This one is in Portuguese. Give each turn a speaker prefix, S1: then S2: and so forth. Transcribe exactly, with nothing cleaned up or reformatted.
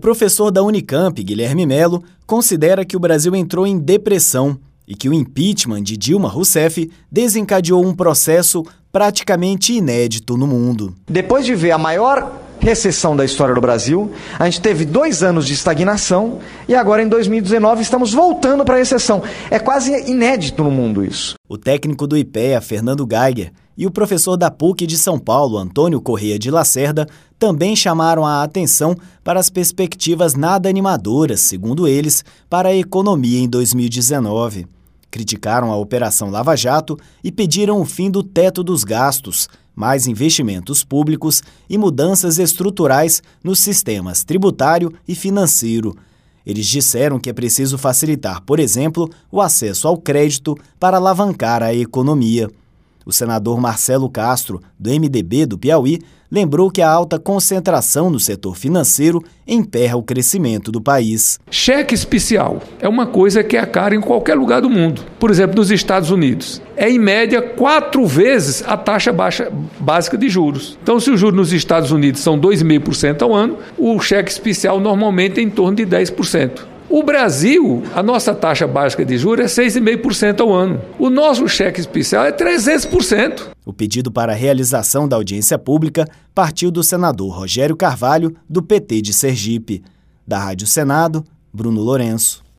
S1: professor da Unicamp, Guilherme Melo, considera que o Brasil entrou em depressão e que o impeachment de Dilma Rousseff desencadeou um processo praticamente inédito no mundo.
S2: Depois de ver a maior recessão da história do Brasil, a gente teve dois anos de estagnação e agora em dois mil e dezenove estamos voltando para a recessão. É quase inédito no mundo isso.
S1: O técnico do I P E A, Fernando Geiger, e o professor da P U C de São Paulo, Antônio Corrêa de Lacerda, também chamaram a atenção para as perspectivas nada animadoras, segundo eles, para a economia em dois mil e dezenove. Criticaram a Operação Lava Jato e pediram o fim do teto dos gastos, mais investimentos públicos e mudanças estruturais nos sistemas tributário e financeiro. Eles disseram que é preciso facilitar, por exemplo, o acesso ao crédito para alavancar a economia. O senador Marcelo Castro, do M D B do Piauí, lembrou que a alta concentração no setor financeiro emperra o crescimento do país.
S3: Cheque especial é uma coisa que é cara em qualquer lugar do mundo. Por exemplo, nos Estados Unidos. É, em média, quatro vezes a taxa baixa, básica de juros. Então, se os juros nos Estados Unidos são dois vírgula cinco por cento ao ano, o cheque especial normalmente é em torno de dez por cento. O Brasil, a nossa taxa básica de juros é seis vírgula cinco por cento ao ano. O nosso cheque especial é trezentos por cento.
S1: O pedido para a realização da audiência pública partiu do senador Rogério Carvalho, do P T de Sergipe. Da Rádio Senado, Bruno Lourenço.